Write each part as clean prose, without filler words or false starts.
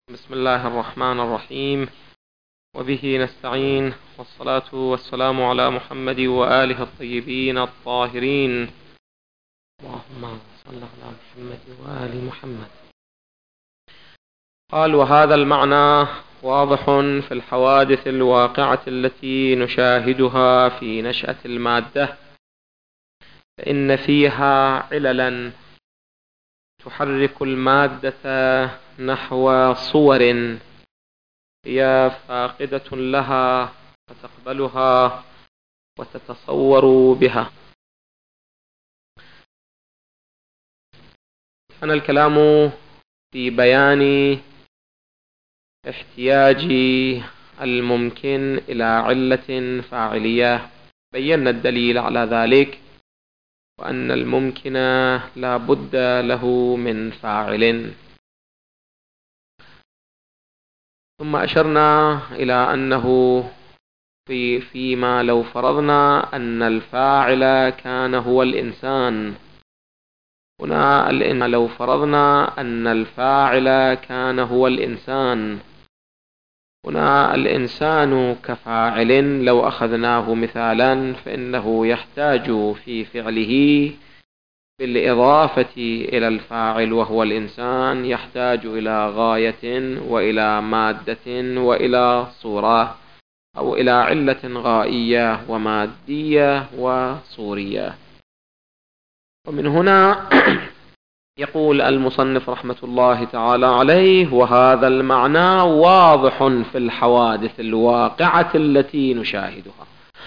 بسم الله الرحمن الرحيم، وبه نستعين، والصلاة والسلام على محمد وآله الطيبين الطاهرين. اللهم صل على محمد وآل محمد. قال: وهذا المعنى واضح في الحوادث الواقعة التي نشاهدها في نشأة المادة، فإن فيها عللا تحرك المادة نحو صور هي فاقدة لها فتقبلها وتتصور بها. كان الكلام في بيان احتياج الممكن إلى علة فاعلية، بينا الدليل على ذلك، وأن الممكن لا بد له من فاعل. ثم أشرنا إلى أنه فيما لو فرضنا أن الفاعل كان هو الإنسان، هنا لو فرضنا أن الفاعل كان هو الإنسان، هنا الإنسان كفاعل لو أخذناه مثالا فإنه يحتاج في فعله بالإضافة إلى الفاعل وهو الإنسان يحتاج إلى غاية وإلى مادة وإلى صورة، أو إلى علة غائية ومادية وصورية. ومن هنا يقول المصنف رحمة الله تعالى عليه: وهذا المعنى واضح في الحوادث الواقعة التي نشاهدها.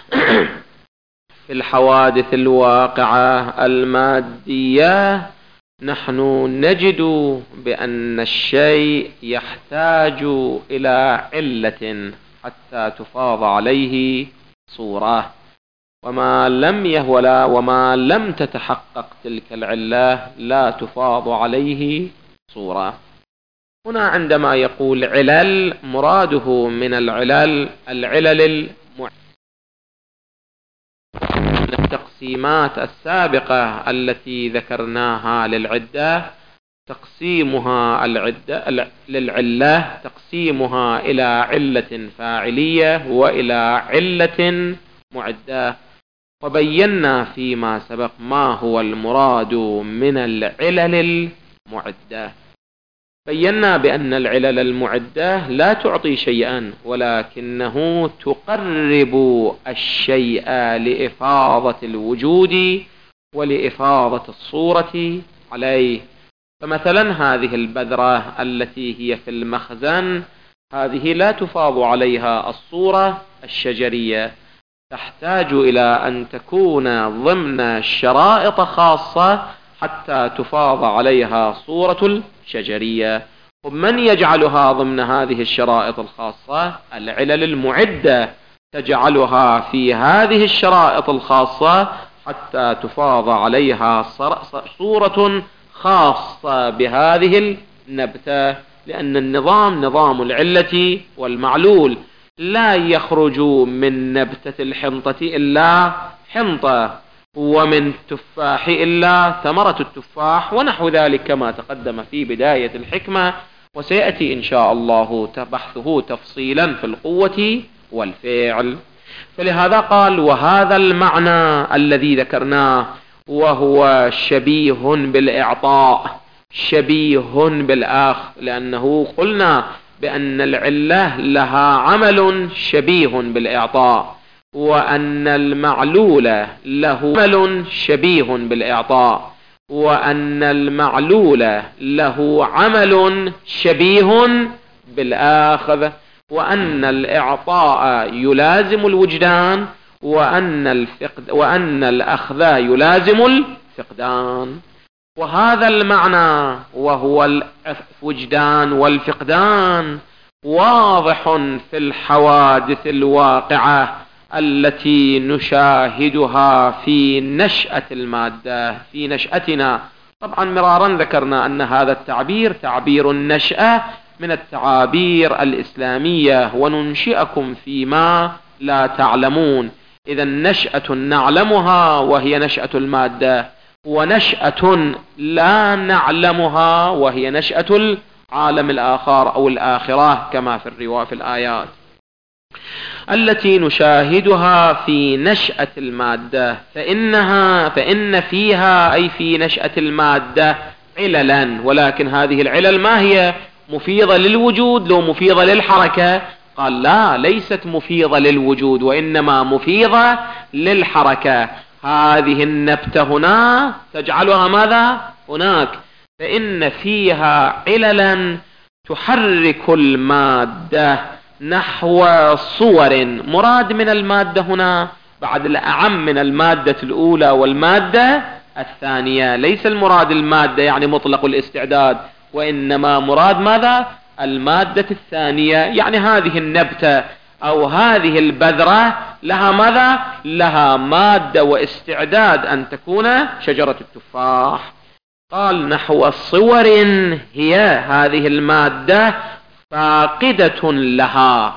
في الحوادث الواقعة المادية نحن نجد بأن الشيء يحتاج إلى علة حتى تفاض عليه صورة، وما لم تتحقق تلك العلة لا تفاض عليه صورة. هنا عندما يقول علل مراده من العلل التقسيمات السابقة التي ذكرناها للعدة، تقسيمها للعلة تقسيمها إلى علة فاعلية وإلى علة معدة. وبينا فيما سبق ما هو المراد من العلل المعدة. بينا بأن العلل المعدة لا تعطي شيئا، ولكنه تقرب الشيء لإفاضة الوجود ولإفاضة الصورة عليه. فمثلا هذه البذرة التي هي في المخزن، هذه لا تفاض عليها الصورة الشجرية، تحتاج إلى أن تكون ضمن شرائط خاصة حتى تفاض عليها صورة الشجرية. ومن يجعلها ضمن هذه الشرائط الخاصة؟ العلل المعدة تجعلها في هذه الشرائط الخاصة حتى تفاض عليها صورة خاصة بهذه النبتة، لأن النظام نظام العلة والمعلول، لا يخرج من نبتة الحنطة إلا حنطة، ومن التفاح إلا ثمرة التفاح، ونحو ذلك كما تقدم في بداية الحكمة، وسيأتي إن شاء الله بحثه تفصيلا في القوة والفعل. فلهذا قال: وهذا المعنى الذي ذكرناه وهو شبيه بالإعطاء، شبيه بالآخذ، لأنه قلنا بأن العلة لها عمل شبيه بالإعطاء، وأن المعلول له عمل شبيه بالإعطاء، وأن المعلول له عمل شبيه بالآخذ، وأن الإعطاء يلازم الوجدان، وأن الأخذ يلازم الفقدان. وهذا المعنى وهو الوجدان والفقدان واضح في الحوادث الواقعة التي نشاهدها في نشأة المادة، في نشأتنا. طبعا مرارا ذكرنا أن هذا التعبير تعبير النشأة من التعابير الإسلامية، وننشئكم فيما لا تعلمون. إذا نشأة نعلمها وهي نشأة المادة، ونشأة لا نعلمها وهي نشأة عالم الآخر أو الآخرة كما في في الآيات التي نشاهدها في نشأة المادة، فإن فيها أي في نشأة المادة عللا، ولكن هذه العلل ما هي مفيضة للوجود لو مفيضة للحركة؟ قال لا، ليست مفيضة للوجود وإنما مفيضة للحركة. هذه النبتة هنا تجعلها ماذا؟ هناك. فإن فيها عللا تحرك المادة نحو صور. مراد من المادة هنا بعد الأعم من المادة الأولى والمادة الثانية، ليس المراد المادة يعني مطلق الاستعداد، وإنما مراد ماذا؟ المادة الثانية، يعني هذه النبتة أو هذه البذرة لها ماذا؟ لها مادة واستعداد أن تكون شجرة التفاح. قال نحو صور هي هذه المادة فاقدة لها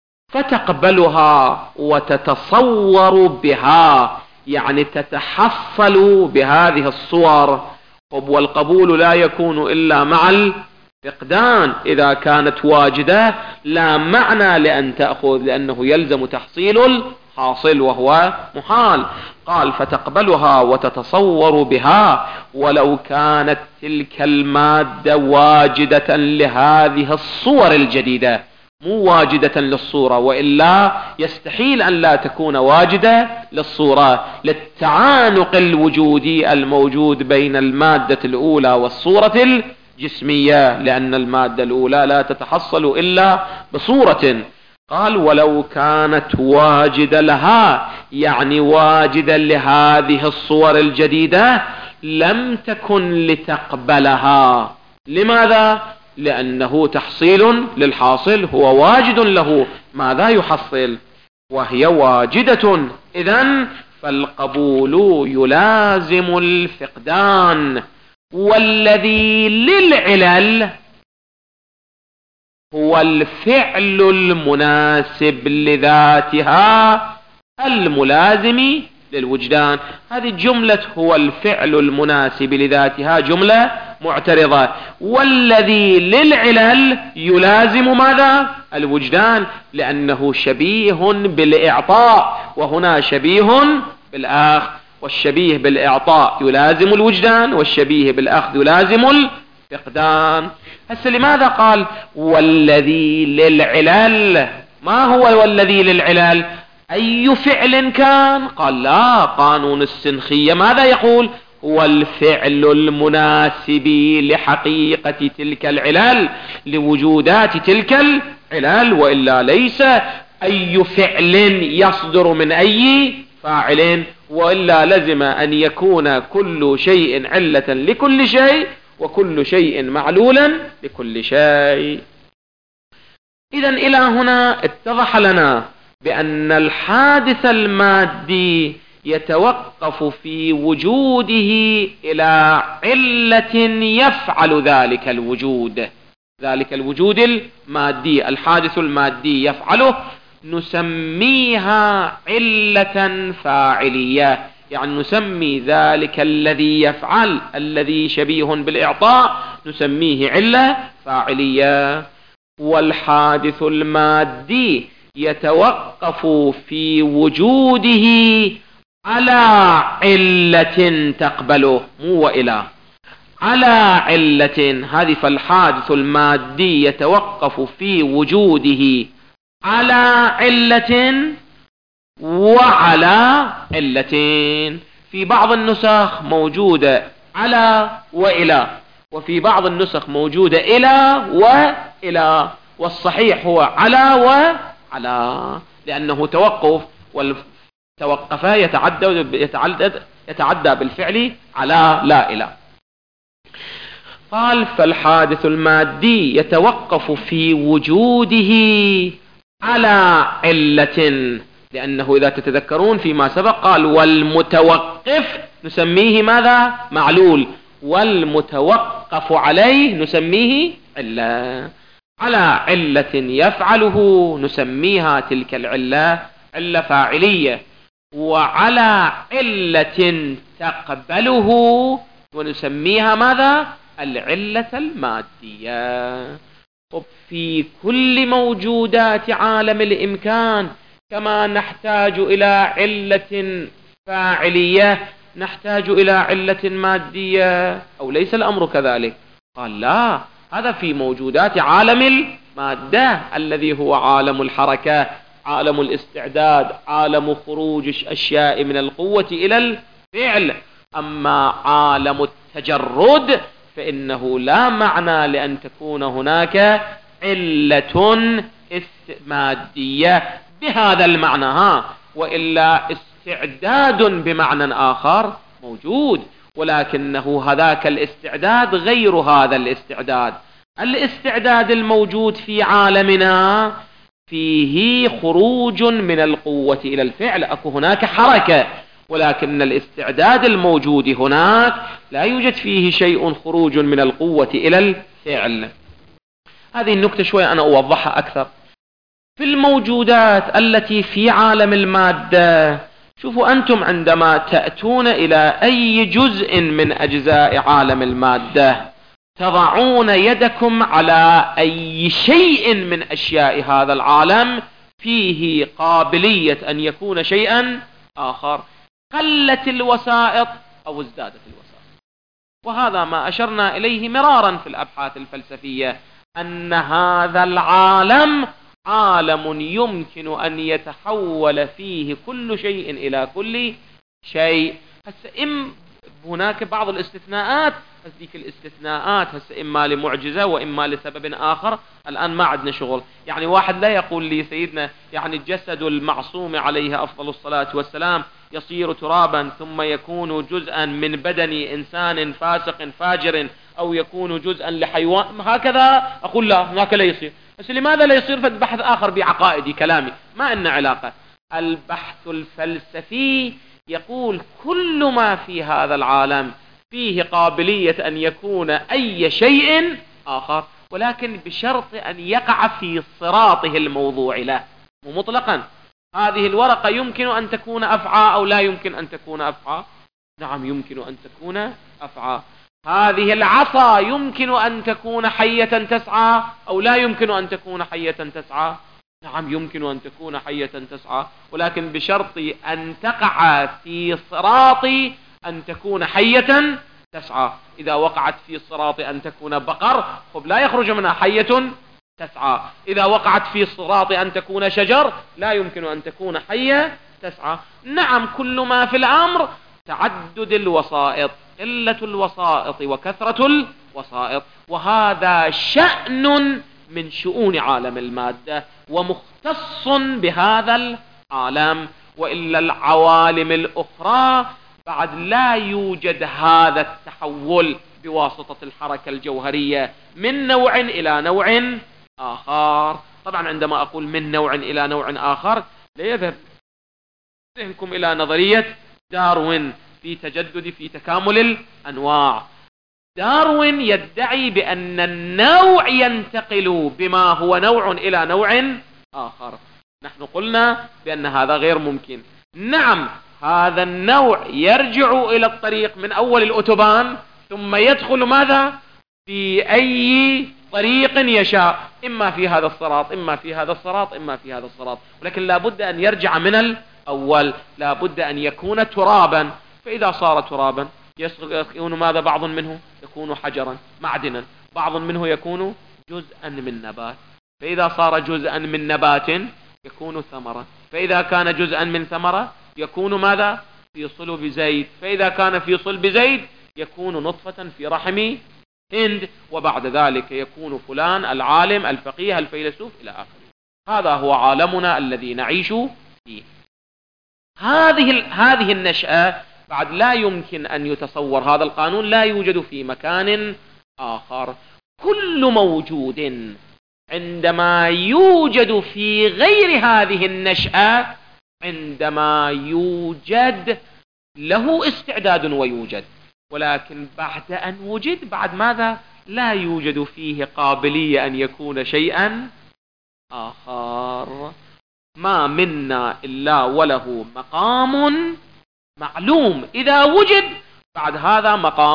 فتقبلها وتتصور بها، يعني تتحصل بهذه الصور. والقبول لا يكون إلا مع الفقدان. إذا كانت واجدة لا معنى لأن تأخذ، لأنه يلزم تحصيل الحاصل وهو محال. قال فتقبلها وتتصور بها ولو كانت تلك المادة واجدة لهذه الصور الجديدة، مو واجدة للصورة، وإلا يستحيل أن لا تكون واجدة للصورة للتعانق الوجودي الموجود بين المادة الأولى والصورة الجسمية، لأن المادة الأولى لا تتحصل إلا بصورة. قال ولو كانت واجدة لها، يعني واجدة لهذه الصور الجديدة، لم تكن لتقبلها. لماذا؟ لأنه تحصيل للحاصل، هو واجد له، ماذا يحصل؟ وهي واجدة. إذن فالقبول يلازم الفقدان. والذي للعلل هو الفعل المناسب لذاتها الملازم للوجدان. هذه جملة هو الفعل المناسب لذاتها جملة معترضة. والذي للعلل يلازم ماذا؟ الوجدان، لأنه شبيه بالإعطاء، وهنا شبيه بالأخذ، والشبيه بالإعطاء يلازم الوجدان، والشبيه بالأخذ يلازم الفقدان. هسه لماذا قال والذي للعلل؟ ما هو والذي للعلل؟ أي فعل كان؟ قال لا، قانون السنخية ماذا يقول؟ هو الفعل المناسب لحقيقة تلك العلل، لوجودات تلك العلل، وإلا ليس أي فعل يصدر من أي فاعل، وإلا لزم أن يكون كل شيء علة لكل شيء، وكل شيء معلولا لكل شيء. إذن إلى هنا اتضح لنا بأن الحادث المادي يتوقف في وجوده إلى علة يفعل ذلك الوجود. ذلك الوجود المادي، الحادث المادي يفعله، نسميها علة فاعلية، يعني نسمي ذلك الذي يفعل الذي شبيه بالإعطاء نسميه علة فاعلية. والحادث المادي يتوقف في وجوده على علة تقبله، مو وإلى، على علة. هذه فالحادث المادي يتوقف في وجوده على علة وعلى علتين. في بعض النسخ موجودة على وإلى، وفي بعض النسخ موجودة إلى وإلى، والصحيح هو على وعلى، لأنه توقف، والتوقف يتعدى بالفعل على لا إلى. قال فالحادث المادي يتوقف في وجوده على علة، لأنه إذا تتذكرون فيما سبق قال والمتوقف نسميه ماذا؟ معلول، والمتوقف عليه نسميه علة. على علة يفعله نسميها تلك العلة علة فاعلية، وعلى علة تقبله ونسميها ماذا؟ العلة المادية. في كل موجودات عالم الإمكان كما نحتاج إلى علة فاعلية نحتاج إلى علة مادية، أو ليس الأمر كذلك؟ قال لا، هذا في موجودات عالم المادة الذي هو عالم الحركة، عالم الاستعداد، عالم خروج الأشياء من القوة إلى الفعل. أما عالم التجرد فإنه لا معنى لأن تكون هناك علة مادية بهذا المعنى، وإلا استعداد بمعنى آخر موجود، ولكنه هذاك الاستعداد غير هذا الاستعداد. الاستعداد الموجود في عالمنا فيه خروج من القوة إلى الفعل، أكو هناك حركة، ولكن الاستعداد الموجود هناك لا يوجد فيه شيء خروج من القوة إلى الفعل. هذه النكتة شوية أنا أوضحها أكثر. في الموجودات التي في عالم المادة، شوفوا أنتم عندما تأتون إلى أي جزء من أجزاء عالم المادة تضعون يدكم على أي شيء من أشياء هذا العالم فيه قابلية أن يكون شيئا آخر، قلت الوسائط أو ازدادت الوسائط. وهذا ما أشرنا إليه مرارا في الأبحاث الفلسفية، أن هذا العالم عالم يمكن أن يتحول فيه كل شيء إلى كل شيء. هناك بعض الاستثناءات، هذيك الاستثناءات إما لمعجزة وإما لسبب آخر، الآن ما عندنا شغل. يعني واحد لا يقول لي سيدنا يعني الجسد المعصوم عليه أفضل الصلاة والسلام يصير ترابا ثم يكون جزءا من بدن إنسان فاسق فاجر، أو يكون جزءا لحيوان، هكذا أقول لا، هناك لا يصير. بس لماذا لا يصير؟ فالبحث آخر بعقائدي كلامي ما إن علاقة. البحث الفلسفي يقول كل ما في هذا العالم فيه قابلية أن يكون أي شيء آخر، ولكن بشرط أن يقع في صراطه الموضوع له، ومطلقا. هذه الورقة يمكن أن تكون أفعى أو لا يمكن أن تكون أفعى؟ نعم يمكن أن تكون أفعى. هذه العصا يمكن أن تكون حية تسعى أو لا يمكن أن تكون حية تسعى؟ نعم يمكن أن تكون حية تسعى، ولكن بشرط أن تقع في صراط أن تكون حية تسعى. إذا وقعت في صراط أن تكون بقر، خب لا يخرج منها حية تسعى. إذا وقعت في صراط أن تكون شجر لا يمكن أن تكون حية تسعى. نعم كل ما في الأمر تعدد الوسائط، قلة الوسائط وكثرة الوسائط، وهذا شأن من شؤون عالم المادة ومختص بهذا العالم. وإلا العوالم الأخرى بعد لا يوجد هذا التحول بواسطة الحركة الجوهرية من نوع إلى نوع آخر. طبعا عندما أقول من نوع إلى نوع آخر لا يذهب ذهنكم إلى نظرية داروين في تكامل الأنواع. داروين يدعي بأن النوع ينتقل بما هو نوع إلى نوع آخر. نحن قلنا بأن هذا غير ممكن. نعم هذا النوع يرجع إلى الطريق من أول الأوتوبان ثم يدخل ماذا؟ في أي طريق يشاء، إما في هذا الصراط إما في هذا الصراط إما في هذا الصراط، ولكن لا بد أن يرجع من الأول، لا بد أن يكون ترابا. فإذا صار ترابا يكون ماذا؟ بعض منه يكون حجرا معدنا، بعض منه يكون جزءا من نبات، فإذا صار جزءا من نبات يكون ثمرة، فإذا كان جزءا من ثمرة يكون ماذا؟ في صلب زيد، فإذا كان في صلب زيد يكون نطفة في رحم هند، وبعد ذلك يكون فلان العالم الفقيه الفيلسوف إلى آخره. هذا هو عالمنا الذي نعيش فيه. هذه النشأة بعد لا يمكن أن يتصور، هذا القانون لا يوجد في مكان آخر. كل موجود عندما يوجد في غير هذه النشأة، عندما يوجد له استعداد ويوجد، ولكن بعد أن وجد بعد ماذا؟ لا يوجد فيه قابلية أن يكون شيئا آخر. ما منا إلا وله مقام معلوم، إذا وجد بعد هذا مقامه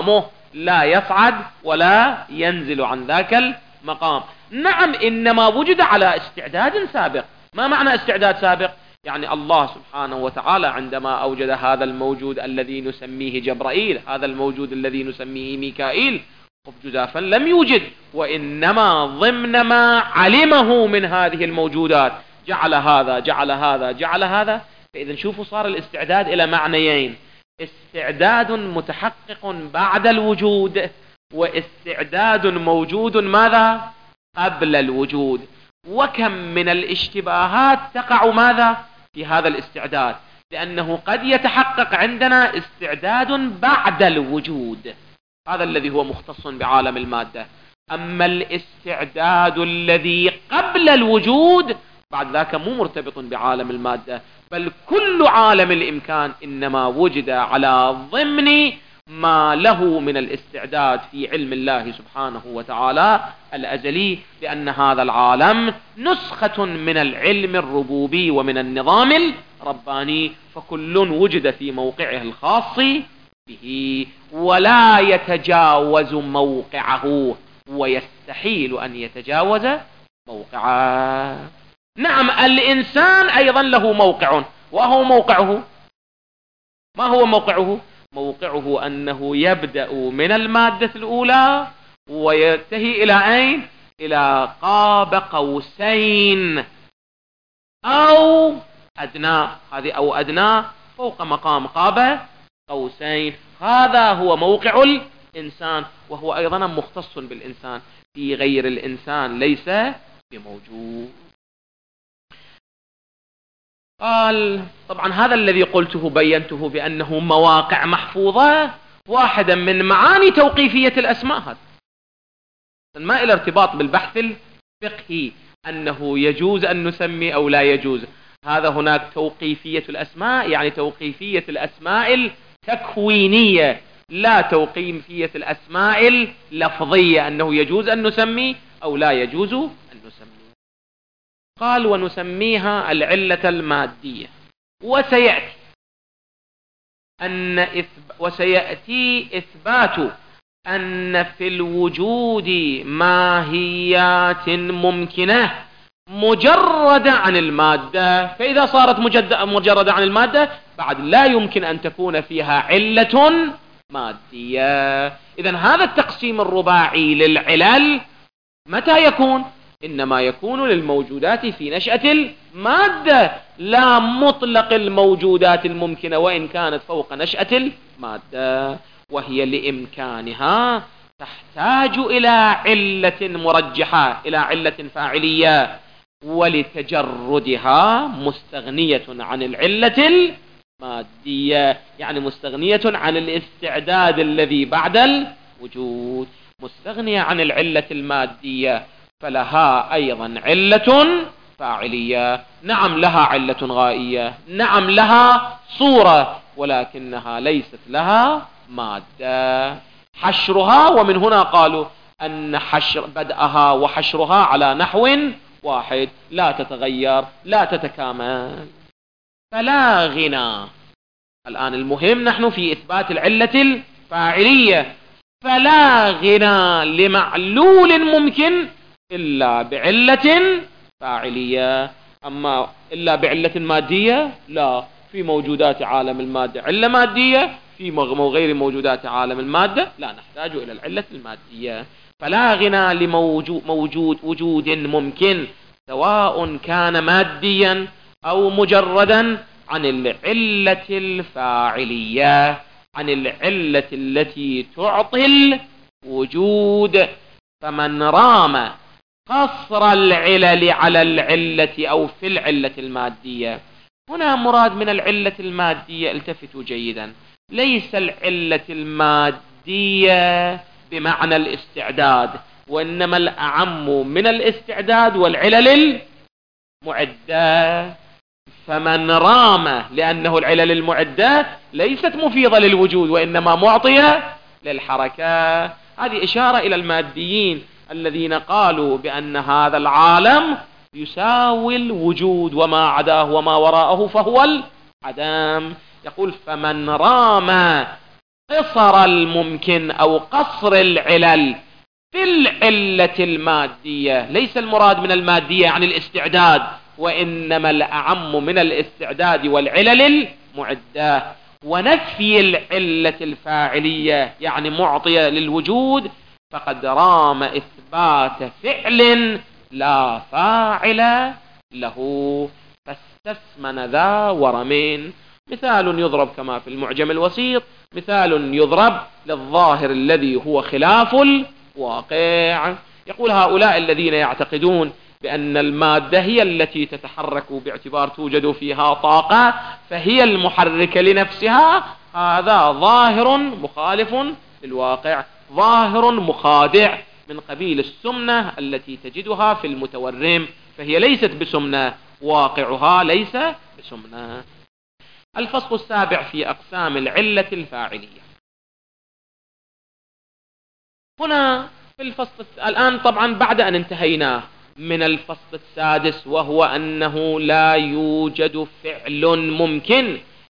لا يصعد ولا ينزل عن ذاك المقام. نعم إنما وجد على استعداد سابق. ما معنى استعداد سابق؟ يعني الله سبحانه وتعالى عندما أوجد هذا الموجود الذي نسميه جبرائيل، هذا الموجود الذي نسميه ميكائيل، جزافا لم يوجد، وإنما ضمن ما علمه من هذه الموجودات جعل هذا جعل هذا جعل هذا. فإذا شوفوا صار الاستعداد إلى معنيين: استعداد متحقق بعد الوجود، واستعداد موجود ماذا؟ قبل الوجود. وكم من الاشتباهات تقع ماذا؟ في هذا الاستعداد، لأنه قد يتحقق عندنا استعداد بعد الوجود، هذا الذي هو مختص بعالم المادة. أما الاستعداد الذي قبل الوجود بعد ذاك مو مرتبط بعالم المادة، بل كل عالم الإمكان إنما وجد على ضمن ما له من الاستعداد في علم الله سبحانه وتعالى الأزلي، لأن هذا العالم نسخة من العلم الربوبي ومن النظام الرباني، فكل وجد في موقعه الخاص به ولا يتجاوز موقعه، ويستحيل أن يتجاوز موقعه. نعم الإنسان أيضا له موقع، وهو موقعه، ما هو موقعه؟ موقعه أنه يبدأ من المادة الأولى وينتهي إلى أين؟ إلى قاب قوسين أو أدنى، هذه أو أدنى فوق مقام قاب قوسين. هذا هو موقع الإنسان، وهو أيضا مختص بالإنسان، في غير الإنسان ليس بموجود. قال طبعا هذا الذي قلته بينته بأنه مواقع محفوظة واحدا من معاني توقيفية الأسماء، هذا ما إلى ارتباط بالبحث الفقهي أنه يجوز أن نسمي أو لا يجوز. هذا هناك توقيفية الأسماء، يعني توقيفية الأسماء التكوينية، لا توقيفية الأسماء اللفظية أنه يجوز أن نسمي أو لا يجوز أن نسمي. قال ونسميها العلة المادية. وسيأتي إثبات أن في الوجود ماهيات ممكنة مجردة عن المادة، فإذا صارت مجردة عن المادة بعد لا يمكن أن تكون فيها علة مادية. إذن هذا التقسيم الرباعي للعلل متى يكون؟ إنما يكون للموجودات في نشأة المادة، لا مطلق الموجودات الممكنة وإن كانت فوق نشأة المادة، وهي لإمكانها تحتاج إلى علة مرجحة، إلى علة فاعلية، ولتجردها مستغنية عن العلة المادية، يعني مستغنية عن الاستعداد الذي بعد الوجود، مستغنية عن العلة المادية، فلها أيضا علة فاعلية. نعم لها علة غائية، نعم لها صورة، ولكنها ليست لها مادة. حشرها، ومن هنا قالوا أن حشر بدأها وحشرها على نحو واحد، لا تتغير لا تتكامل، فلا غنى. الآن المهم نحن في إثبات العلة الفاعلية، فلا غنى لمعلول ممكن إلا بعلة فاعلية. أما إلا بعلة مادية لا، في موجودات عالم المادة علة مادية، في غير موجودات عالم المادة لا نحتاج إلى العلة المادية. فلا غنى وجود ممكن سواء كان ماديا أو مجردا عن العلة الفاعلية، عن العلة التي تعطي الوجود. فمن رام قصر العلل على العلة أو في العلة المادية، هنا مراد من العلة المادية، التفتوا جيدا، ليس العلة المادية بمعنى الاستعداد، وإنما الأعم من الاستعداد والعلل المعدة. فمن رام، لأنه العلل المعدة ليست مفيضة للوجود وإنما معطية للحركة. هذه إشارة إلى الماديين الذين قالوا بأن هذا العالم يساوي الوجود وما عداه وما وراءه فهو العدم. يقول فمن رام قصر الممكن أو قصر العلل في العلة المادية. ليس المراد من المادية يعني الاستعداد، وإنما الأعم من الاستعداد والعلل المعدة. ونفي العلة الفاعلية يعني معطية للوجود، فقد رام إثبات فعل لا فاعل له، فاستثمن ذا ورمين. مثال يضرب كما في المعجم الوسيط، مثال يضرب للظاهر الذي هو خلاف الواقع. يقول هؤلاء الذين يعتقدون بأن المادة هي التي تتحرك باعتبار توجد فيها طاقة فهي المحركة لنفسها، هذا ظاهر مخالف للواقع، ظاهر مخادع من قبيل السمنة التي تجدها في المتورم، فهي ليست بسمنة، واقعها ليس بسمنة. الفصل السابع في أقسام العلة الفاعلية. هنا في الفصل الآن طبعا بعد أن انتهينا من الفصل السادس، وهو أنه لا يوجد فعل ممكن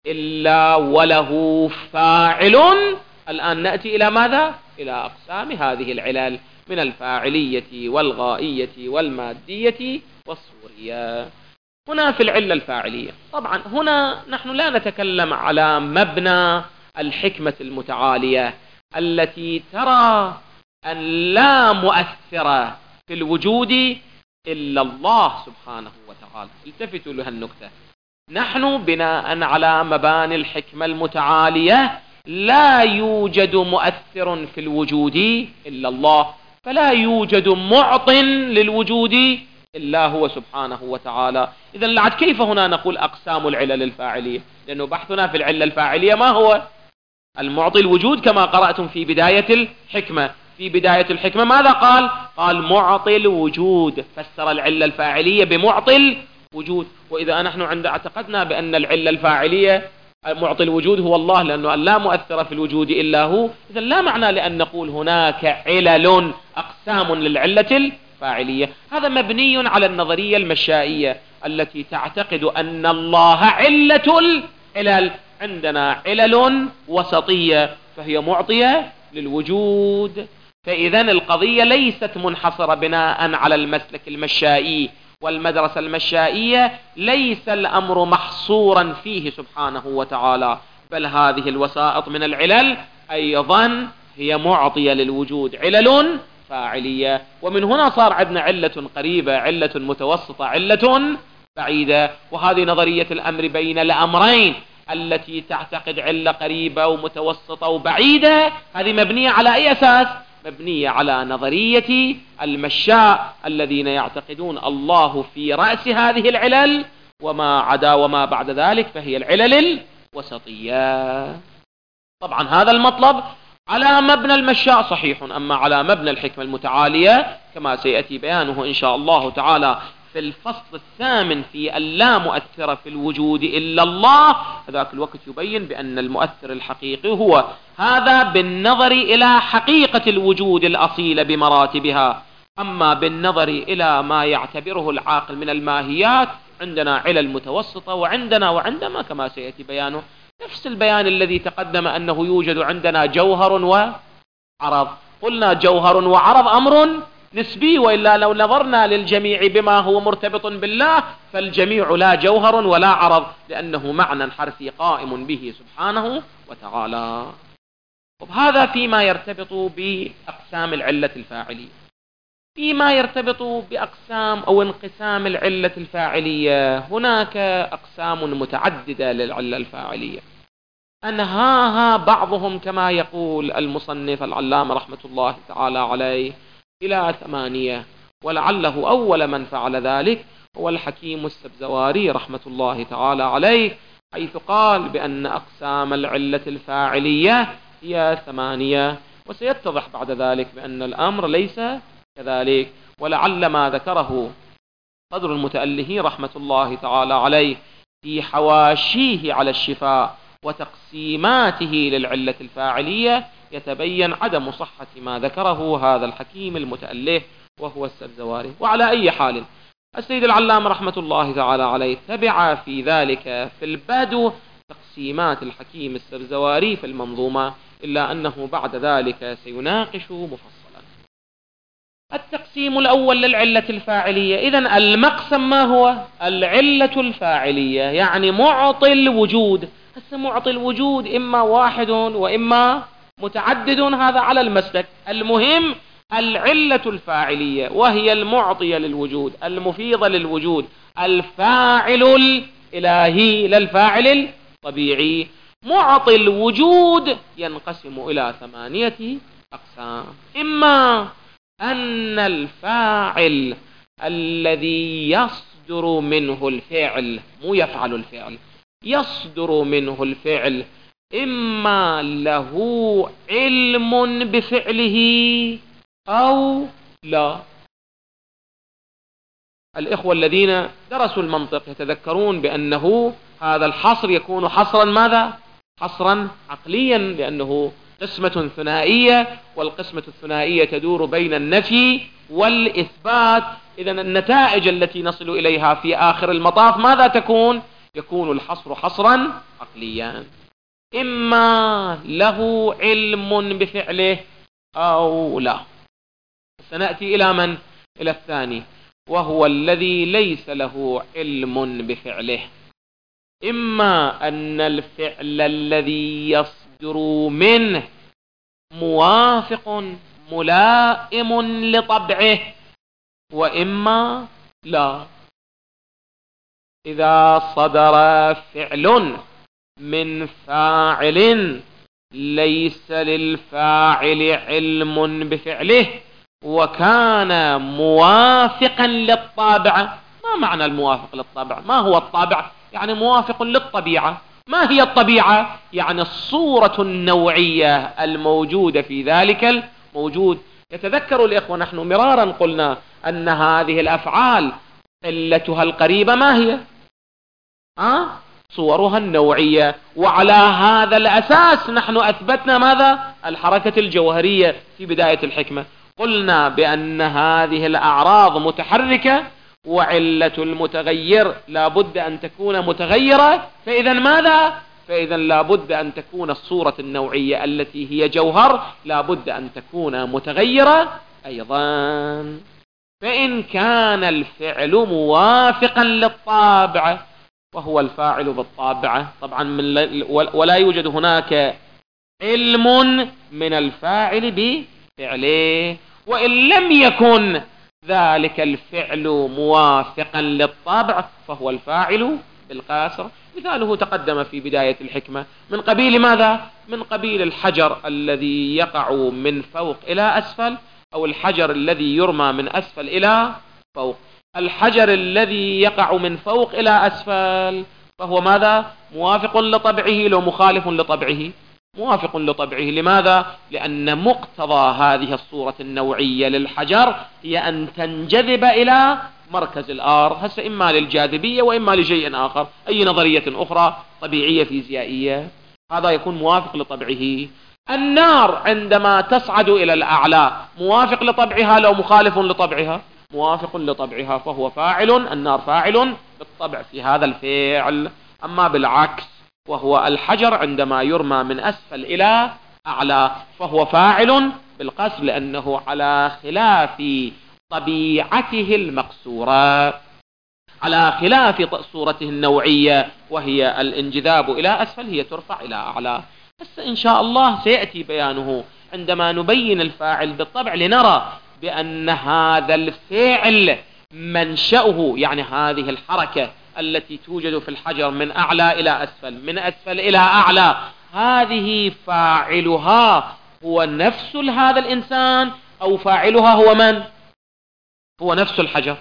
إلا وله فاعل، الآن نأتي إلى ماذا؟ إلى أقسام هذه العلل من الفاعلية والغائية والمادية والصورية. هنا في العلة الفاعلية، طبعا هنا نحن لا نتكلم على مبنى الحكمة المتعالية التي ترى أن لا مؤثر في الوجود إلا الله سبحانه وتعالى. التفتوا لها النكتة، نحن بناء على مباني الحكمة المتعالية لا يوجد مؤثر في الوجود إلا الله، فلا يوجد معط للوجود إلا هو سبحانه وتعالى. إذن لعد كيف هنا نقول أقسام العلل الفاعلية؟ لأنه بحثنا في العلة الفاعلية ما هو؟ المعطي الوجود كما قرأتم في بداية الحكمة. في بداية الحكمة ماذا قال؟ قال معطي الوجود، فسر العلة الفاعلية بمعطي الوجود. وإذا نحن عند اعتقدنا بأن العلة الفاعلية معطي الوجود هو الله، لأنه لا مؤثر في الوجود إلا هو، إذن لا معنى لأن نقول هناك علل أقسام للعلة الفاعلية. هذا مبني على النظرية المشائية التي تعتقد أن الله علة العلل. عندنا علل وسطية فهي معطية للوجود. فإذا القضية ليست منحصرة بناء على المسلك المشائي والمدرسة المشائية، ليس الأمر محصورا فيه سبحانه وتعالى، بل هذه الوسائط من العلل أيضا هي معطية للوجود، علل فاعلية. ومن هنا صار عندنا علة قريبة، علة متوسطة، علة بعيدة. وهذه نظرية الأمر بين الأمرين التي تعتقد علة قريبة ومتوسطة وبعيدة، هذه مبنية على أي أساس؟ مبنية على نظرية المشاء الذين يعتقدون الله في رأس هذه العلل، وما عدا وما بعد ذلك فهي العلل الوسطية. طبعا هذا المطلب على مبنى المشاء صحيح، أما على مبنى الحكمة المتعالية كما سيأتي بيانه إن شاء الله تعالى في الفصل الثامن في اللا مؤثر في الوجود إلا الله، ذاك الوقت يبين بأن المؤثر الحقيقي هو هذا بالنظر إلى حقيقة الوجود الأصيلة بمراتبها. أما بالنظر إلى ما يعتبره العاقل من الماهيات عندنا علل متوسطة، وعندما كما سيأتي بيانه نفس البيان الذي تقدم أنه يوجد عندنا جوهر وعرض. قلنا جوهر وعرض أمر نسبي، وإلا لو نظرنا للجميع بما هو مرتبط بالله فالجميع لا جوهر ولا عرض، لأنه معنى حرفي قائم به سبحانه وتعالى. وهذا فيما يرتبط بأقسام العلة الفاعلية. فيما يرتبط بأقسام أو انقسام العلة الفاعلية، هناك أقسام متعددة للعلة الفاعلية أنهاها بعضهم كما يقول المصنف العلامة رحمة الله تعالى عليه إلى 8، ولعله أول من فعل ذلك هو الحكيم السبزواري رحمة الله تعالى عليه، حيث قال بأن أقسام العلة الفاعلية هي 8، وسيتضح بعد ذلك بأن الأمر ليس كذلك. ولعل ما ذكره صدر المتأله رحمة الله تعالى عليه في حواشيه على الشفاء وتقسيماته للعلة الفاعلية يتبين عدم صحة ما ذكره هذا الحكيم المتأله وهو السبزواري. وعلى أي حال السيد العلامة رحمة الله تعالى عليه تبع في ذلك في البدو تقسيمات الحكيم السبزواري في المنظومة، إلا أنه بعد ذلك سيناقش مفصلا. التقسيم الأول للعلة الفاعلية. إذن المقسم ما هو؟ العلة الفاعلية، يعني معطي الوجود. هسه معطي الوجود إما واحد وإما متعدد، هذا على المسلك. المهم العلة الفاعلية، وهي المعطية للوجود، المفيضة للوجود، الفاعل الإلهي للفاعل الطبيعي. معطي الوجود ينقسم إلى 8 أقسام. إما أن الفاعل الذي يصدر منه الفعل، مو يفعل الفعل، يصدر منه الفعل، إما له علم بفعله أو لا. الإخوة الذين درسوا المنطق يتذكرون بأنه هذا الحصر يكون حصرا ماذا؟ حصرا عقليا، لأنه قسمة ثنائية، والقسمة الثنائية تدور بين النفي والإثبات. إذن النتائج التي نصل إليها في آخر المطاف ماذا تكون؟ يكون الحصر حصرا عقليا. إما له علم بفعله أو لا. سنأتي إلى من؟ إلى الثاني، وهو الذي ليس له علم بفعله. إما أن الفعل الذي يصدر منه موافق ملائم لطبعه، وإما لا. إذا صدر فعل من فاعل ليس للفاعل علم بفعله وكان موافقا للطابع. ما معنى الموافق للطابع؟ ما هو الطابع؟ يعني موافق للطبيعة. ما هي الطبيعة؟ يعني الصورة النوعية الموجودة في ذلك الموجود. يتذكر الإخوة نحن مرارا قلنا أن هذه الأفعال علتها القريبة ما هي؟ صورها النوعية. وعلى هذا الأساس نحن أثبتنا ماذا؟ الحركة الجوهرية في بداية الحكمة. قلنا بأن هذه الأعراض متحركة، وعلة المتغير لا بد أن تكون متغيرة. فإذا ماذا؟ فإذا لا بد أن تكون الصورة النوعية التي هي جوهر لا بد أن تكون متغيرة أيضا. فإن كان الفعل موافقا للطابع، وهو الفاعل بالطابعة طبعا، ولا يوجد هناك علم من الفاعل بفعله. وإن لم يكن ذلك الفعل موافقا للطابع فهو الفاعل بالقاصر. مثاله تقدم في بداية الحكمة، من قبيل ماذا؟ من قبيل الحجر الذي يقع من فوق إلى أسفل، أو الحجر الذي يرمى من أسفل إلى فوق. الحجر الذي يقع من فوق إلى أسفل فهو ماذا؟ موافق لطبعه لو مخالف لطبعه؟ موافق لطبعه. لماذا؟ لأن مقتضى هذه الصورة النوعية للحجر هي أن تنجذب إلى مركز الأرض، هسه إما للجاذبية وإما لشيء آخر، أي نظرية أخرى طبيعية فيزيائية، هذا يكون موافق لطبعه. النار عندما تصعد إلى الأعلى موافق لطبعها لو مخالف لطبعها؟ موافق لطبعها، فهو فاعل. النار فاعل بالطبع في هذا الفعل. أما بالعكس، وهو الحجر عندما يرمى من أسفل إلى أعلى فهو فاعل بالقصر، لأنه على خلاف طبيعته المقصورة، على خلاف صورته النوعية وهي الانجذاب إلى أسفل، هي ترفع إلى أعلى. بس إن شاء الله سيأتي بيانه عندما نبين الفاعل بالطبع، لنرى بأن هذا الفعل منشأه، يعني هذه الحركة التي توجد في الحجر من أعلى إلى أسفل، من أسفل إلى أعلى، هذه فاعلها هو نفس هذا الإنسان، أو فاعلها هو من؟ هو نفس الحجر.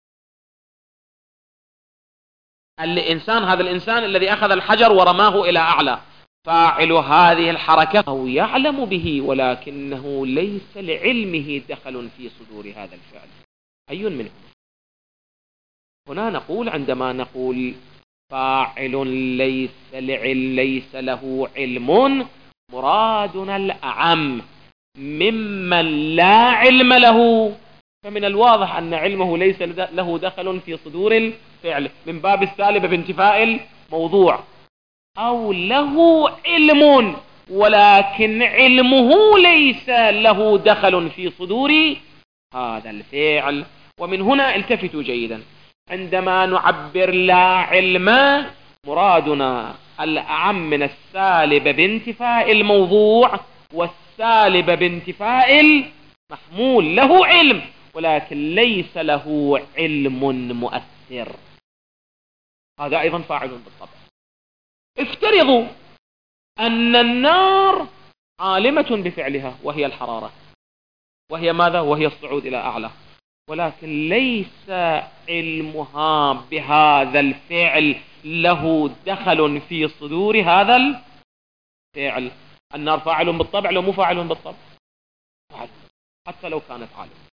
الإنسان، هذا الإنسان الذي أخذ الحجر ورماه إلى أعلى، فاعل هذه الحركة أو يعلم به، ولكنه ليس لعلمه دخل في صدور هذا الفعل. أي منهم؟ هنا نقول، عندما نقول فاعل ليس له علم، مرادنا الأعم ممن لا علم له. فمن الواضح أن علمه ليس له دخل في صدور الفعل، من باب السالب بانتفاء الموضوع. أو له علم ولكن علمه ليس له دخل في صدور هذا الفعل. ومن هنا التفتوا جيدا، عندما نعبر لا علم مرادنا الأعم من السالب بانتفاء الموضوع والسالب بانتفاء المحمول. له علم ولكن ليس له علم مؤثر، هذا أيضا فاعل بالطبع. افترضوا أن النار عالمة بفعلها وهي الحرارة، وهي ماذا؟ وهي الصعود إلى أعلى، ولكن ليس علمها بهذا الفعل له دخل في صدور هذا الفعل. النار فاعل بالطبع لو مو فاعل بالطبع؟ فاعل حتى لو كانت عالمة.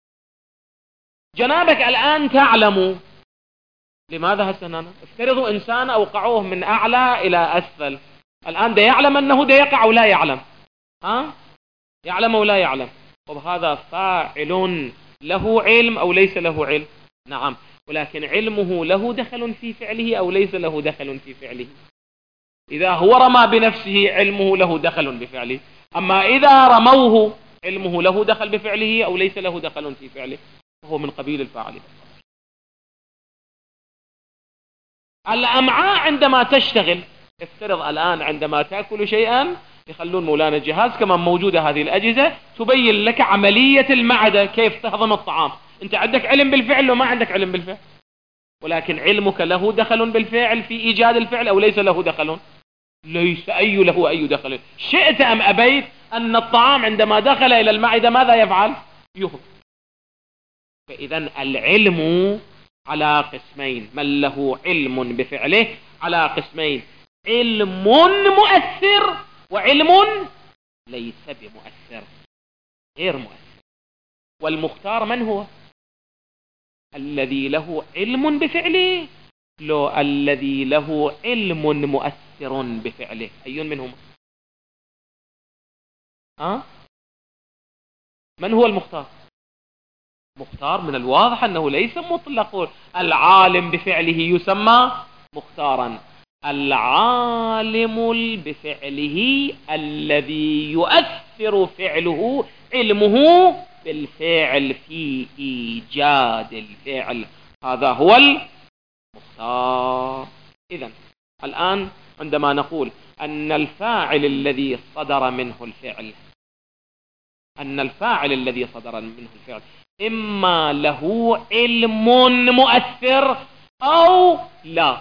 جنابك الآن تعلم لماذا هسه افترضوا إنسان أوقعوه من أعلى إلى أسفل، الآن ده يعلم أنه ده يقع أو لا يعلم؟ يعلم أو لا يعلم؟ وهذا فاعل له علم أو ليس له علم؟ نعم، ولكن علمه له دخل في فعله أو ليس له دخل في فعله؟ إذا هو رمى بنفسه علمه له دخل بفعله، أما إذا رموه علمه له دخل بفعله أو ليس له دخل في فعله، فهو من قبيل الفاعل. الأمعاء عندما تشتغل، افترض الآن عندما تأكل شيئا يخلون مولانا الجهاز كمان موجودة هذه الأجهزة تبين لك عملية المعدة كيف تهضم الطعام. أنت عندك علم بالفعل وما عندك علم بالفعل، ولكن علمك له دخل بالفعل في إيجاد الفعل أو ليس له دخل؟ ليس له أي دخل. شئت أم أبيت أن الطعام عندما دخل إلى المعدة ماذا يفعل؟ يهضم. فإذا العلم على قسمين، من له علم بفعله على قسمين: علم مؤثر وعلم ليس بمؤثر، غير مؤثر. والمختار من هو؟ الذي له علم بفعله لو الذي له علم مؤثر بفعله؟ أي منهما؟ من هو المختار؟ مختار من الواضح أنه ليس مطلق العالم بفعله يسمى مختارا. العالم بفعله الذي يؤثر فعله علمه بالفعل في إيجاد الفعل، هذا هو المختار. إذن الآن عندما نقول أن الفاعل الذي صدر منه الفعل، إما له علم مؤثر أو لا.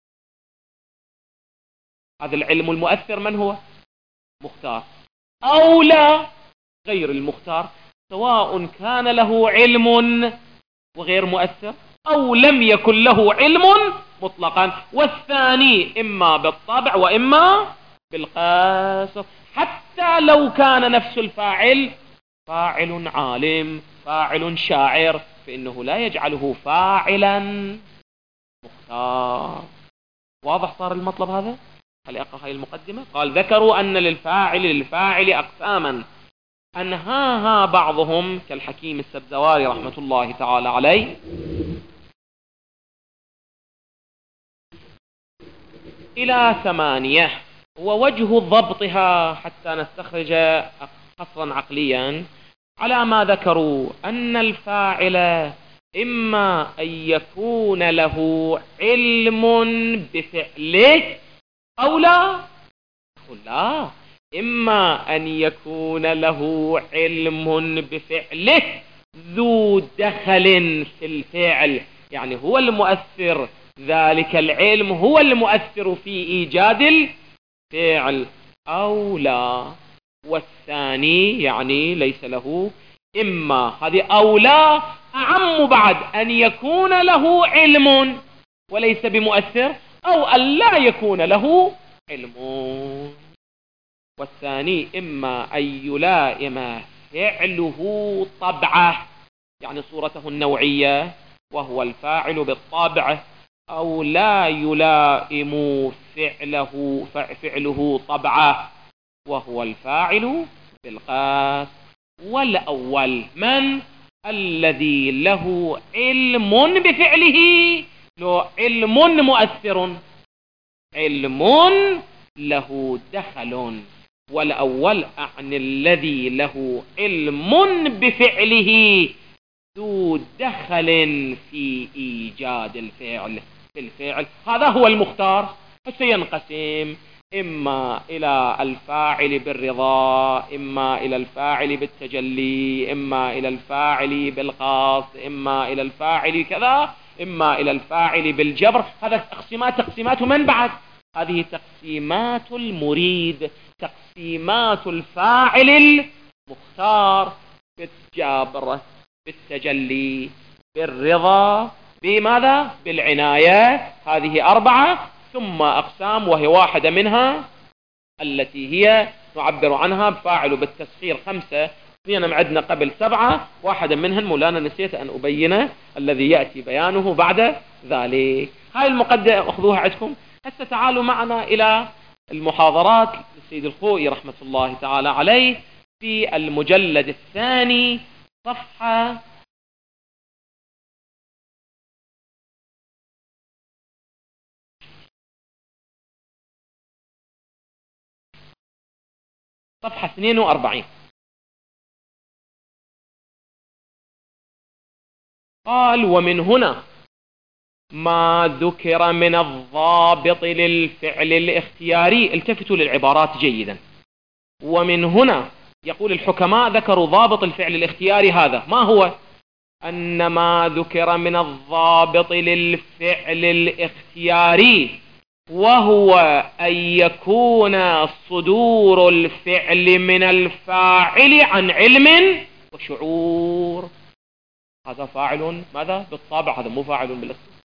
هذا العلم المؤثر من هو؟ مختار. أو لا، غير المختار، سواء كان له علم وغير مؤثر أو لم يكن له علم مطلقا. والثاني إما بالطبع وإما بالقاس، حتى لو كان نفس الفاعل فاعل عالم فاعل شاعر فإنه لا يجعله فاعلا مختار. واضح صار المطلب هذا؟ هل أقرأ هاي المقدمة؟ قال: ذكروا أن للفاعل أقساما أنهاها بعضهم كالحكيم السبزواري رحمة الله تعالى عليه إلى 8، ووجه ضبطها حتى نستخرج قصرا عقليا على ما ذكروا أن الفاعل إما أن يكون له علم بفعله أو لا. إما أن يكون له علم بفعله ذو دخل في الفعل، يعني هو المؤثر، ذلك العلم هو المؤثر في إيجاد الفعل، أو لا. والثاني يعني ليس له، إما هذه أو لا أعم بعد أن يكون له علم وليس بمؤثر، أو أن لا يكون له علم. والثاني إما أن يلائم فعله طبعه، يعني صورته النوعية وهو الفاعل بالطبع، أو لا يلائم فعله طبعه وهو الفاعل بالقاس. والأول من الذي له علم بفعله، له علم مؤثر، علم له دخل والأول أعني الذي له علم بفعله ذو دخل في إيجاد الفعل بالفعل. هذا هو المختار. فسينقسم إما إلى الفاعل بالرضا، إما إلى الفاعل بالتجلي، إما إلى الفاعل بالخاص، إما إلى الفاعل كذا، إما إلى الفاعل بالجبر. هذا تقسيمات من بعد؟ هذه تقسيمات المريد، تقسيمات الفاعل المختار بالجبر، بالتجلي، بالرضا، بماذا؟ بالعناية. هذه 4 ثم أقسام، وهي واحدة منها التي هي نعبر عنها بفاعل بالتسخير 5. اثنين عندنا قبل 7، واحدة منهن مولانا نسيت أن أبينه الذي يأتي بيانه بعد ذلك. هاي المقدمة أخذوها عندكم. هسه تعالوا معنا إلى المحاضرات للسيد الخوئي رحمة الله تعالى عليه في المجلد الثاني صفحة 42. قال: ومن هنا ما ذكر من الضابط للفعل الاختياري. التفتوا للعبارات جيدا. ومن هنا يقول الحكماء ذكروا ضابط الفعل الاختياري. هذا ما هو؟ أن ما ذكر من الضابط للفعل الاختياري وهو أن يكون صدور الفعل من الفاعل عن علم وشعور. هذا فاعل ماذا؟ بالطبع. هذا مو فاعل بالاختيار.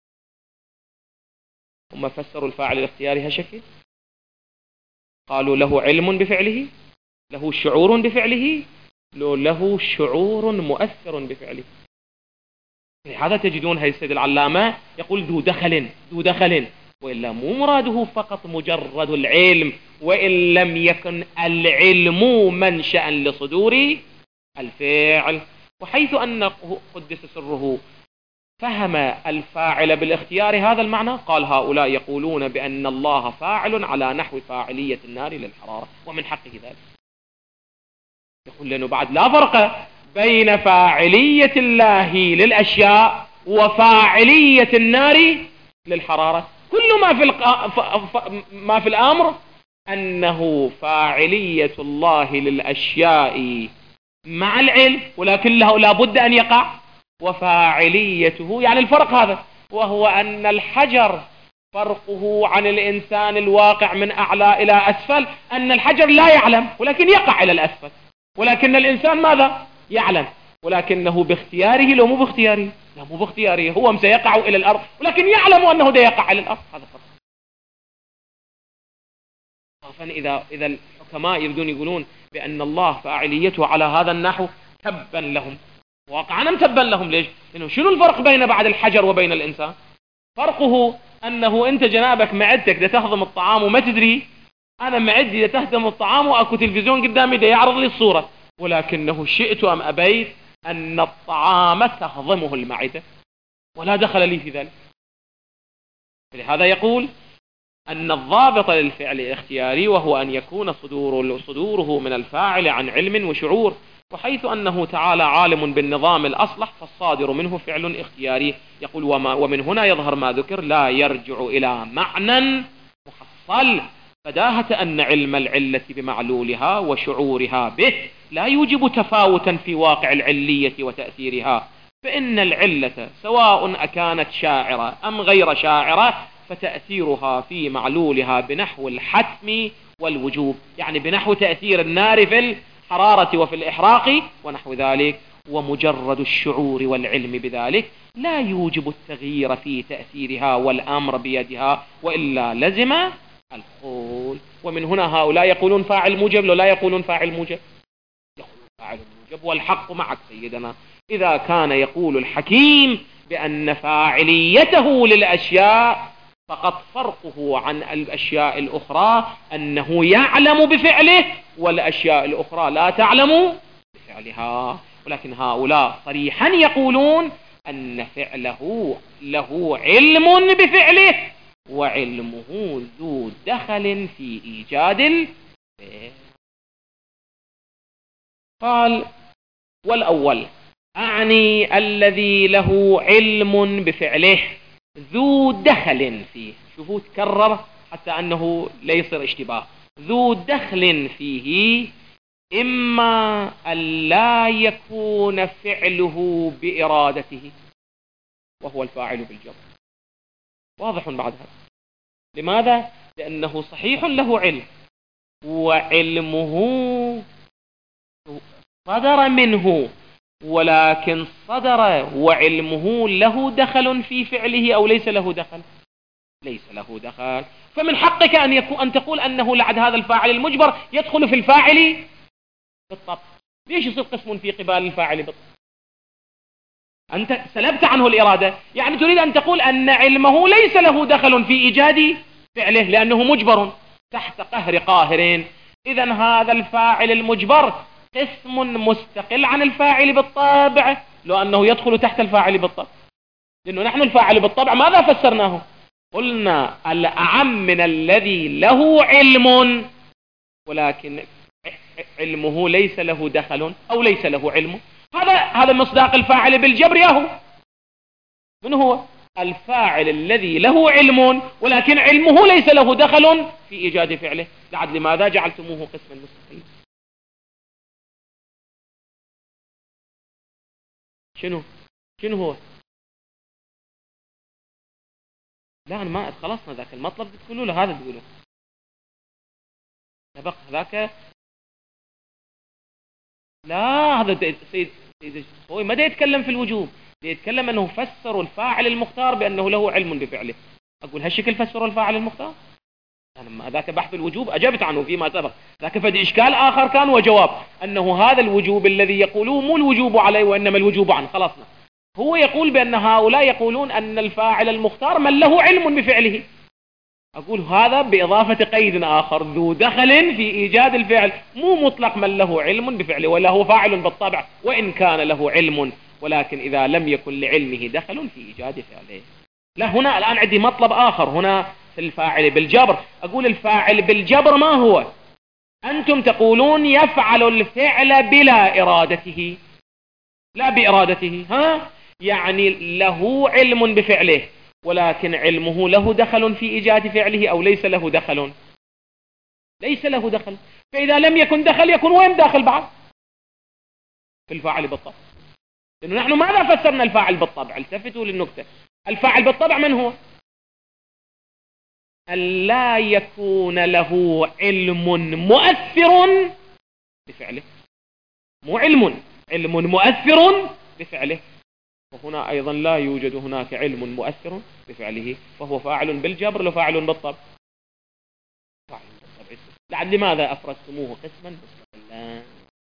هم فسروا الفاعل الاختياري هالشكل، قالوا له علم بفعله، له شعور بفعله، له شعور مؤثر بفعله. هذا تجدون هاي السيد العلامة يقول ذو دخل، وإلا مو مراده فقط مجرد العلم، وإن لم يكن العلم منشأ لصدور الفعل. وحيث أن قدس سره فهم الفاعل بالاختيار هذا المعنى، قال: هؤلاء يقولون بأن الله فاعل على نحو فاعلية النار للحرارة، ومن حقه ذلك. يقول لأنه بعد لا فرق بين فاعلية الله للأشياء وفاعلية النار للحرارة. كل ما في الأمر أنه فاعلية الله للأشياء مع العلم، ولكن له لابد أن يقع، وفاعليته يعني الفرق هذا، وهو أن الحجر فرقه عن الإنسان الواقع من أعلى إلى أسفل أن الحجر لا يعلم ولكن يقع إلى الأسفل، ولكن الإنسان ماذا؟ يعلم، ولكنه باختياره لو مو باختياره. لا مو باختياره، هو سيقع إلى الأرض ولكن يعلم أنه سيقع إلى الأرض. هذا فرق. إذا الحكماء يريدون يقولون بأن الله فاعليته على هذا النحو، تبا لهم. واقعا تبا لهم. ليش؟ لأنه شنو الفرق بين بعد الحجر وبين الإنسان؟ فرقه أنه أنت جنابك معدتك دا تهضم الطعام وما تدري، أنا معدي دا تهضم الطعام وأكو تلفزيون قدامي دا يعرض لي الصورة، ولكنه شئت أم أبيت أن الطعام تهضمه المعدة ولا دخل لي في ذلك. لهذا يقول أن الضابط للفعل الاختياري وهو أن يكون صدوره من الفاعل عن علم وشعور، وحيث أنه تعالى عالم بالنظام الأصلح فالصادر منه فعل اختياري. يقول: ومن هنا يظهر ما ذكر لا يرجع إلى معنى محصل، بداهة أن علم العلة بمعلولها وشعورها به لا يوجب تفاوتا في واقع العلية وتأثيرها، فإن العلة سواء أكانت شاعرة أم غير شاعرة فتأثيرها في معلولها بنحو الحتم والوجوب، يعني بنحو تأثير النار في الحرارة وفي الإحراق ونحو ذلك، ومجرد الشعور والعلم بذلك لا يوجب التغيير في تأثيرها والأمر بيدها، وإلا لزم القول. ومن هنا هؤلاء يقولون فاعل موجب، لا يقولون فاعل موجب، يقولون فاعل موجب. والحق معك سيدنا، إذا كان يقول الحكيم بأن فاعليته للأشياء فقط فرقه عن الأشياء الأخرى أنه يعلم بفعله والأشياء الأخرى لا تعلم بفعلها. ولكن هؤلاء صريحا يقولون أن فعله له علم بفعله وعلمه ذو دخل في إيجاد الفعل. قال: والأول أعني الذي له علم بفعله ذو دخل فيه. شوفوا تكرر حتى أنه لا يصير اشتباه. ذو دخل فيه، إما أن لا يكون فعله بإرادته وهو الفاعل بالجبر. واضح بعد هذا. لماذا؟ لأنه صحيح له علم، وعلمه صدر منه، ولكن صدر وعلمه له دخل في فعله أو ليس له دخل؟ ليس له دخل. فمن حقك أن تقول أنه لعد هذا الفاعل المجبر يدخل في الفاعل بالطبع. ليش يصير قسم في قبال الفاعل بالطبع؟ أنت سلبت عنه الإرادة، يعني تريد أن تقول أن علمه ليس له دخل في إيجاد فعله لأنه مجبر تحت قهر قاهرين. إذن هذا الفاعل المجبر قسم مستقل عن الفاعل بالطبع، لو أنه يدخل تحت الفاعل بالطبع. لأنه نحن الفاعل بالطبع ماذا فسرناه؟ قلنا الأعم من الذي له علم ولكن علمه ليس له دخل أو ليس له علم. هذا مصداق الفاعل بالجبر. ياهو من هو؟ الفاعل الذي له علم ولكن علمه ليس له دخل في إيجاد فعله. لعد لماذا جعلتموه قسما مستقلا؟ شنو هو؟ لا أنا ما خلصنا ذاك المطلب تقولوا له هذا تقولوا سبق ذاك. لا هذا سيد هو ما يتكلم في الوجوب، يتكلم أنه فسروا الفاعل المختار بأنه له علم بفعله. أقول هالشكل فسروا الفاعل المختار؟ أنا ذاك بحث الوجوب أجبت عنه فيما سبق. ذاك فدي إشكال آخر كان وجواب أنه هذا الوجوب الذي يقولوه مو الوجوب عليه وإنما الوجوب عنه. خلصنا. هو يقول بأن هؤلاء يقولون أن الفاعل المختار من له علم بفعله. أقول هذا بإضافة قيد آخر ذو دخل في إيجاد الفعل، مو مطلق من له علم بفعله ولا هو فاعل بالطبع وإن كان له علم، ولكن إذا لم يكن لعلمه دخل في إيجاد فعله. لا هنا الآن عندي مطلب آخر هنا في الفاعل بالجبر. أقول الفاعل بالجبر ما هو؟ أنتم تقولون يفعل الفعل بلا إرادته، لا بإرادته. يعني له علم بفعله ولكن علمه له دخل في إيجاد فعله أو ليس له دخل؟ ليس له دخل. فإذا لم يكن دخل يكون وين داخل بعد؟ في الفاعل بالطبع. لأنه نحن ماذا فسرنا الفاعل بالطبع؟ التفتوا للنكتة. الفاعل بالطبع من هو؟ أن لا يكون له علم مؤثر بفعله. مو علم مؤثر بفعله. وهنا أيضا لا يوجد هناك علم مؤثر بفعله، وهو فاعل بالجبر لو فاعل بالطبع. فاعل بالطبع. لعل لماذا أفردتموه قسما مستقلا؟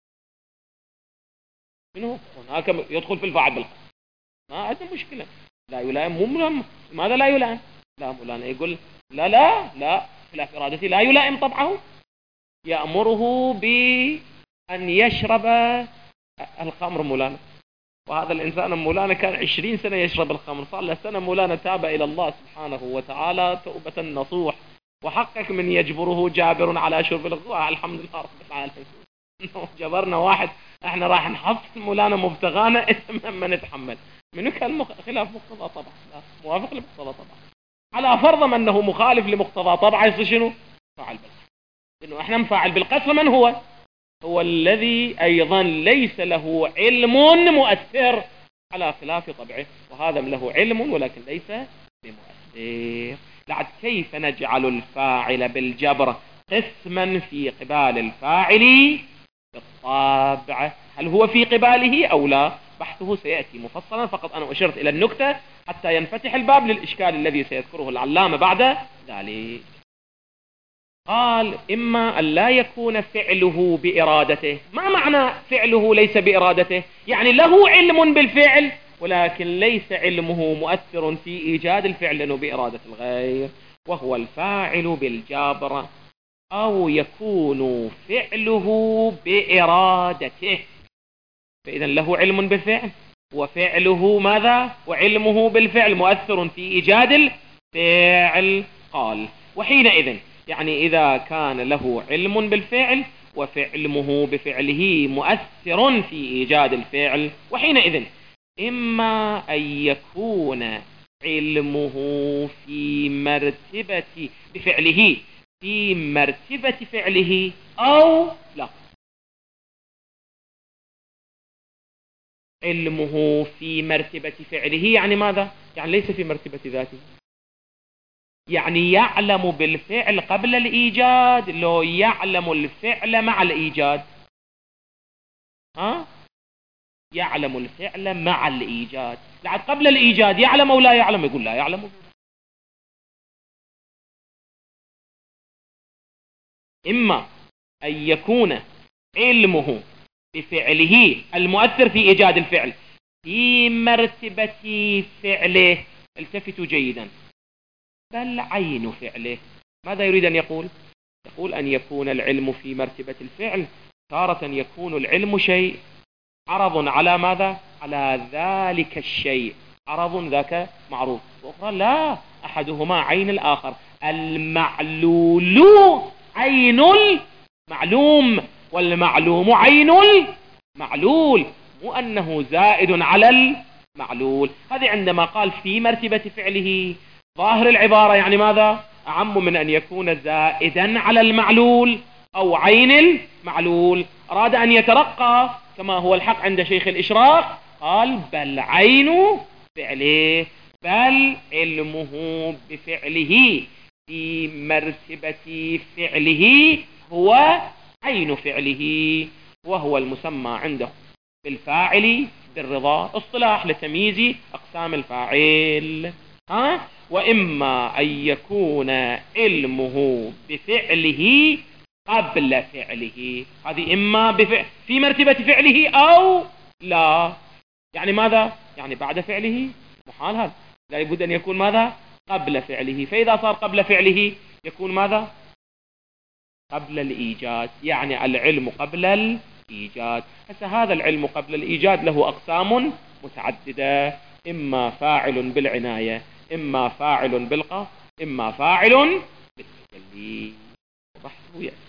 منه هناك يدخل في الفاعل بالقسم، ما عنده مشكلة. لا يلائم مو ملام. ماذا لا يلائم؟ لا مولانا يقول لا خلاف إرادتي لا يلائم طبعه. يأمره بأن يشرب الخمر مولانا، وهذا الإنسان مولانا كان 20 سنة يشرب الخمر، صار له سنة مولانا تاب إلى الله سبحانه وتعالى توبة نصوح، وحقك من يجبره جابر على شرب الخمر. الحمد لله رب العالمين. جبرنا واحد احنا راح نحص مولانا مبتغانا ما نتحمل. منو كان خلاف مقتضى طبعا؟ لا موافق لمقتضى طبعا. على فرض أنه مخالف لمقتضى طبعا يصير شنو؟ فاعل بالقسم. لأنه احنا نفاعل بالقسم. من هو؟ هو الذي أيضا ليس له علم مؤثر على خلاف طبعه، وهذا له علم ولكن ليس بمؤثر. لعد كيف نجعل الفاعل بالجبر قسما في قبال الفاعل بالطبع؟ هل هو في قباله أو لا؟ بحثه سيأتي مفصلا، فقط أنا أشرت إلى النكتة حتى ينفتح الباب للإشكال الذي سيذكره العلامة بعد ذلك. قال إما أن لا يكون فعله بإرادته. ما معنى فعله ليس بإرادته؟ يعني له علم بالفعل ولكن ليس علمه مؤثر في إيجاد الفعل لأنه بإرادة الغير، وهو الفاعل بالجبر. أو يكون فعله بإرادته، فإذا له علم بالفعل وفعله ماذا؟ وعلمه بالفعل مؤثر في إيجاد الفعل. قال وحينئذ يعني إذا كان له علم بالفعل وفعلمه بفعله مؤثر في إيجاد الفعل، وحينئذ إما أن يكون علمه في مرتبة بفعله في مرتبة فعله أو لا. علمه في مرتبة فعله يعني ماذا؟ يعني ليس في مرتبة ذاته، يعني يعلم بالفعل قبل الإيجاد، لو يعلم الفعل مع الإيجاد. يعلم الفعل مع الإيجاد، لعد قبل الإيجاد يعلم أو لا يعلم؟ يقول لا يعلم. إما أن يكون علمه بفعله المؤثر في إيجاد الفعل في مرتبة فعله، التفتوا جيدا، بل عين فعله. ماذا يريد أن يقول؟ يقول أن يكون العلم في مرتبة الفعل، تارة يكون العلم شيء عرض على ماذا؟ على ذلك الشيء، عرض ذاك معروف، وأخرى لا، أحدهما عين الآخر. المعلول عين المعلوم، والمعلوم عين المعلول، مو أنه زائد على المعلول. هذه عندما قال في مرتبة فعله، ظاهر العبارة يعني ماذا؟ أعم من أن يكون زائدا على المعلول أو عين المعلول. أراد أن يترقى كما هو الحق عند شيخ الإشراق، قال بل عين فعله، بل علمه بفعله في مرتبة فعله هو عين فعله، وهو المسمى عنده بالفاعل بالرضا، اصطلاح لتمييز أقسام الفاعل. وإما أن يكون علمه بفعله قبل فعله، هذه إما في مرتبة فعله أو لا. يعني ماذا؟ يعني بعد فعله، محال هذا، لا يبد أن يكون ماذا؟ قبل فعله. فإذا صار قبل فعله يكون ماذا؟ قبل الإيجاد، يعني العلم قبل الإيجاد. هذا العلم قبل الإيجاد له أقسام متعددة، إما فاعل بالعناية، إما فاعل بالقصد، إما فاعل بالتجلي. بحثه يأتي.